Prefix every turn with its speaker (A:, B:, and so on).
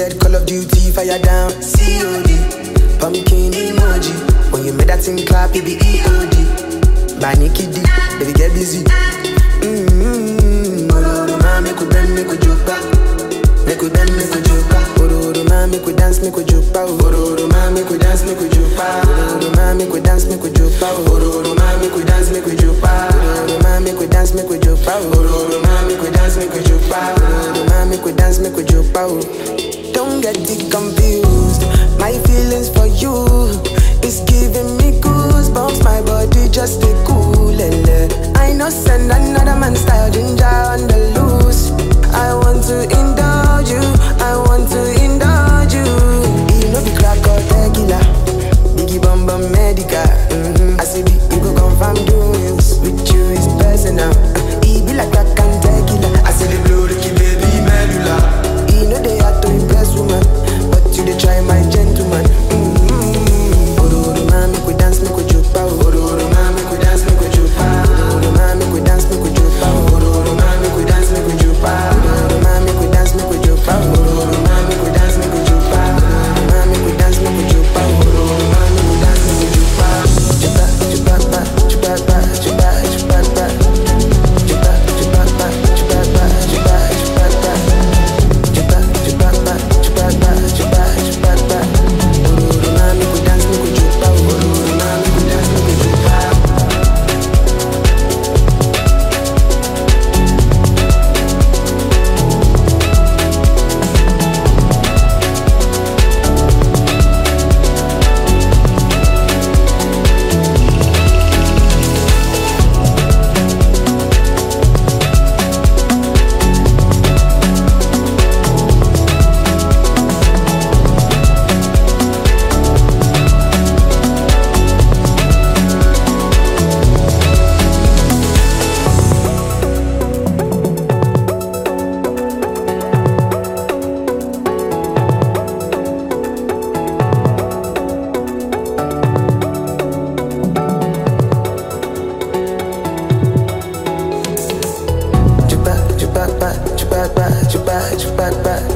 A: red Call of Duty, fire down. COD, pumpkin emoji. When you made that thing clap, it be EOD. Baniki D, baby get busy. Oro ma, make we bend, make we joke back. Make we bend, make we joke back. Oro ma, make we dance, make we joke back. Oro ma, make we dance, make we joke back. Oro ma, make we dance, make we joke back. Oro ma, make we dance, make we joke back. Oro ma, make we dance, make we joke back. Oro ma, make we dance, make we joke back. Oro ma, make we dance, make we joke back. Don't get it confused. My feelings for you is giving me goosebumps. My body just stay cool. I know send another man style ginger on the loose. I want to indulge you. I want to indulge you. You know the crack or tequila. Biggie bum bum medical. I say you go confirm doings. With you is personal. He be like crack and tequila. I say the blue Ricky baby medulla. You know they have to impress woman, but you they try my gentleman. Oro ma, make we dance, make we joke pa. Oro ma, make we dance, make we joke pa. Oro ma, make we dance, make we joke pa. Oro ma, make we dance, make we joke pa. Oro ma, make we dance, make we joke pa. Oro ma, make we dance, make we joke pa. Oro ma, make we dance, make we joke pa. Oro ma, make we dance, make we joke pa. Chupa chupa pa, chupa pa, chupa chupa pa. Chupa chupa pa, chupa pa, chupa chupa pa. Chupa chupa pa, chupa pa, chupa chupa pa. Oro ma, make we dance, make we joke pa. Oro ma, make we dance, make we joke pa. Chupa chupa pa, chupa pa, chupa chupa pa.